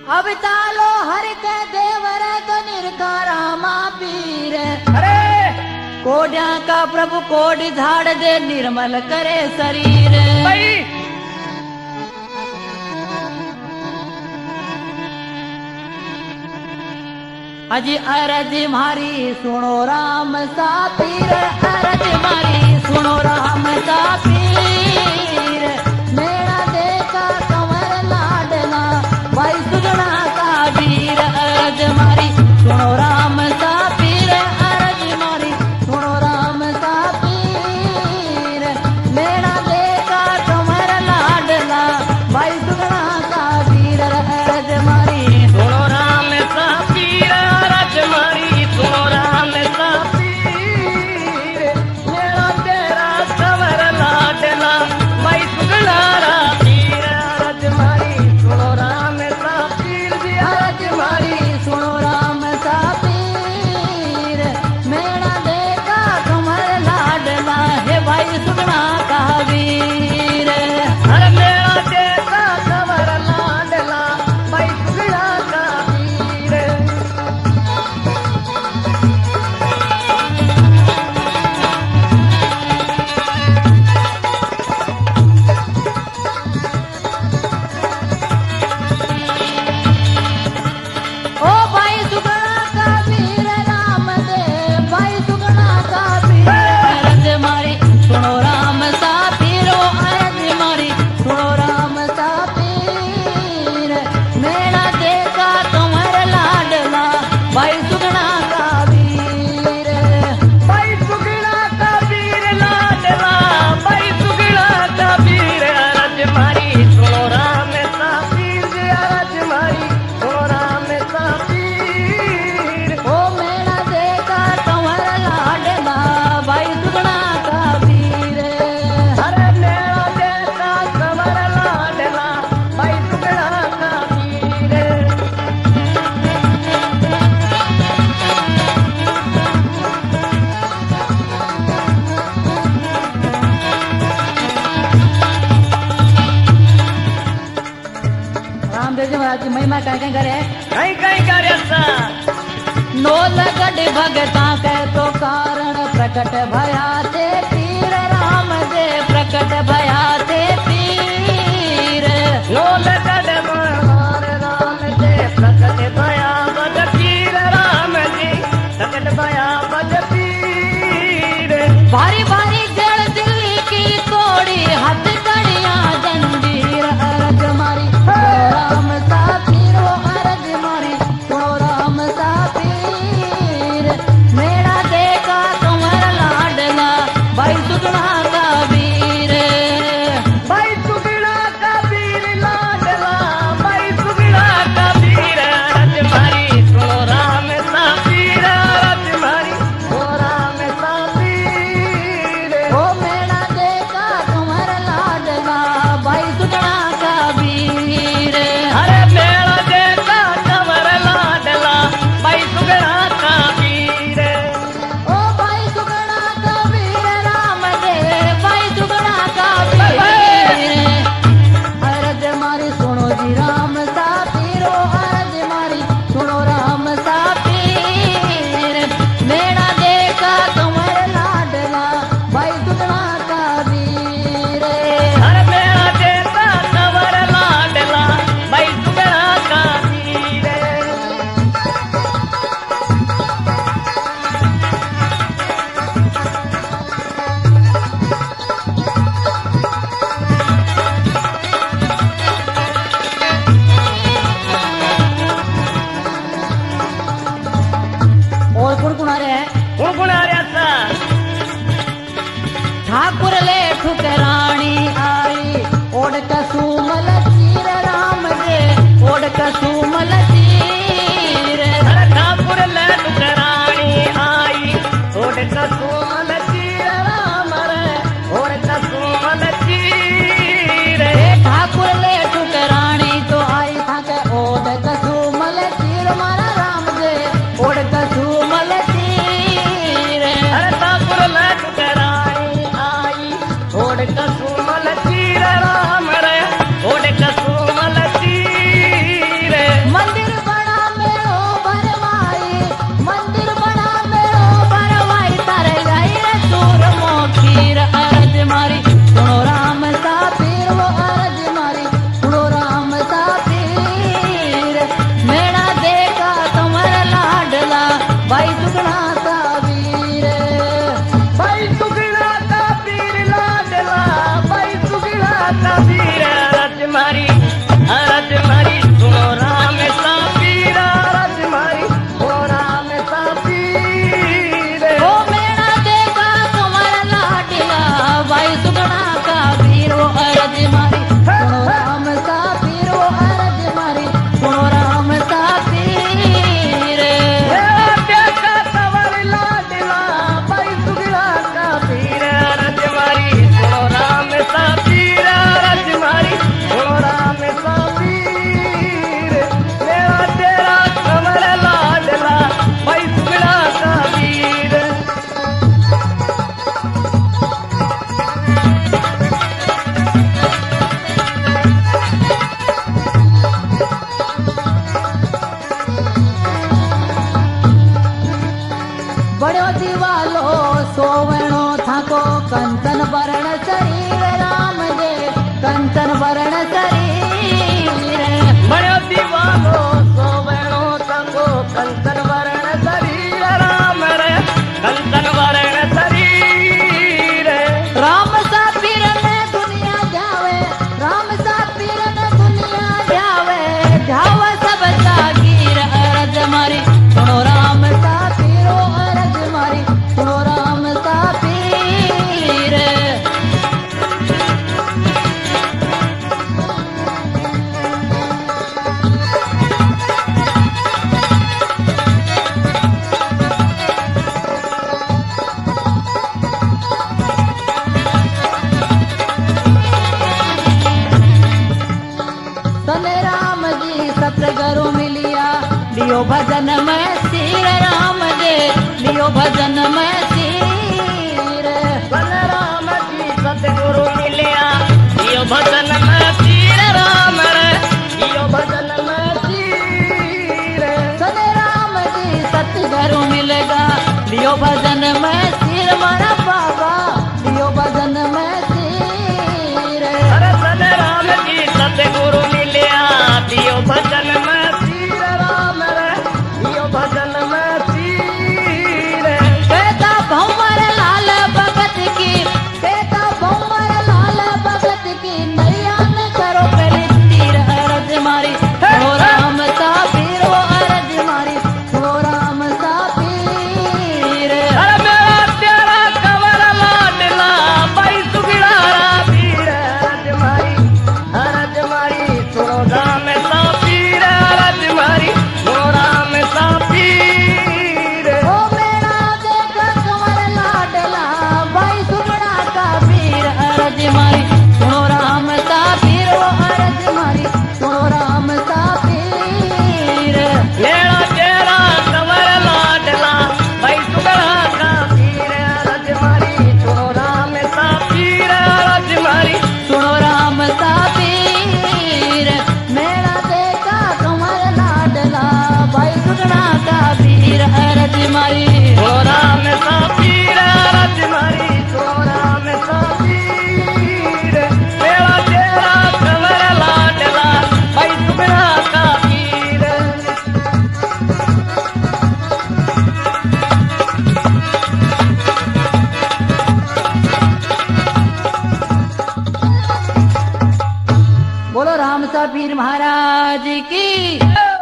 अब तालो हर के देवर तो निरखा रामा पीर। अरे कोड्या का प्रभु कोड झाड़ दे निर्मल करे शरीर। भाई अजी अरज मारी सुनो राम सा पीर, अरज मारी सुनो राम सा पीर। मेरा देखा कंवर लाडला भाई सुगना का वीर। अरज मारी सुनो राम सा पीर, अरज मारी सुनो राम सा पीर। मेरा देखा कंवर लाडला भाई सुगना का वीर। अरज मारी सुनो राम सा पीर, अरज मारी सुनो राम सा पीर। मेरा तेरा कंवर लाडला भाई सुगना रा पीर। अरज मारी सुनो राम सा पीर जी, अरज मारी सुनो राम सा पीर। मेरा देखा कमर लाडला है भाई सुगना का वीर। अरे मेरा देखा कंवर लाडला भाई सुगना का पीर। ओ भाई सुगना का वीर राम दे, भाई सुगना का वीर। अरज मारी सुनो राम सा पीर, ओ अरज मारी सुनो राम सा पीर। मेरा देखा कमर लाडला भाई सुगना का वीर। भाई सुगना का वीर लाडला भाई सुगना का वीर। अरज मारी सुनो राम सा पीर जी, अरज मारी सुनो राम सा पीर। ओ मेरा देखा कमर लाडला भाई सुगना का वीर। अरे मेरा देखा कंवर लाडला भाई सुगना का वीर। रामदेव जी महाराज की महिमा कहीं कहीं करे। कहीं कहीं करे सा नोल गढ़ भगता के तो कारण प्रकट भया थे पीर। राम दे प्रकट भया थे पीर। लोल गढ़ मार राम जी प्रकट भया बद पीर। राम जी प्रकट भया बद पीर। भारी भारी जड़ दिल्ली की तोड़ी हथ कड़िया जंजीर। अरज मारी सुनो राम सा पीर, ओ अरज मारी सुनो राम सा पीर। मेरा देखा कंवर लाडला भाई सुगना का वीर। कबीर अरज मारी सुनो राम सा पीर अरज मारी सुनो राम सा पीर ओ मेरा देखा तुम्हारा लाडला भाई सुगना का पीर वो अरज मारी सुनो राम सा पीर वो अरज मारी सुनो राम सा पीर देखा तुम्हारा लाडला भाई सुगना का पीर अरज मारी सुनो राम सा पीर अरज मारी सुनो राम सा पीर मेरा तेरा कमर लाडला भाई सुगना का पीर बड़ो दीवालो सोवणो थाको कंचन वरण शरीर राम दे कंचन वरण शरीर बड़ो दीवानो सोवणो तको कंचन वरण शरीर राम रे कंचन वरण शरीर राम सा पीर ने दुनिया जावे राम सा पीर ने दुनिया जावे जावे सब जागीर अरज मारी सुनो राम सा पीरो अरज मारी सुनो राम सा पीर सने राम जी सतगुरु मिलिया लियो भजन में सिर राम दे लियो भजन में सिर बलराम जी सतगुरु मिलिया यो भजन में तीर राम रे यो भजन में तीर सने राम जी सतगुरु मिलेगा लियो भजन में सिर मारा बाबा लियो भजन में सिर अरे सन राम जी सतगुरु मिलिया यो भजन में तीर राम रे यो भजन में तीर कहता भंवर लाल भगत की कहता भंवर लाल भगत की नैया न करो पहले तीर अरज मारी ओ राम सा पीर वो अरज मारी ओ राम सा पीर अरे मेरा तेरा कमर लाडला भाई सुगिड़ा पीर अरज मारी सुनो राम सा पीर अरज मारी सुनो राम सा पीर ओ मेरा देखा कमर लाडला भाई सुगड़ा का पीर अरज मारी सुनो राम सा पीर वो अरज मारी सुनो राम सा पीर मेरा तेरा कमर लाडला भाई सुगड़ा का पीर अरज मारी सुनो राम सा पीर अरज मारी सुनो राम सा पीर मेरा देखा कमर लाडला भाई सुगड़ा का पीर अरज मारी सुनो राम सा पीर अरज मारी सुनो राम सा पीर मेरा तेरा कमर लाडला भाई सुगड़ा का पीर बोलो राम सा पीर महाराज की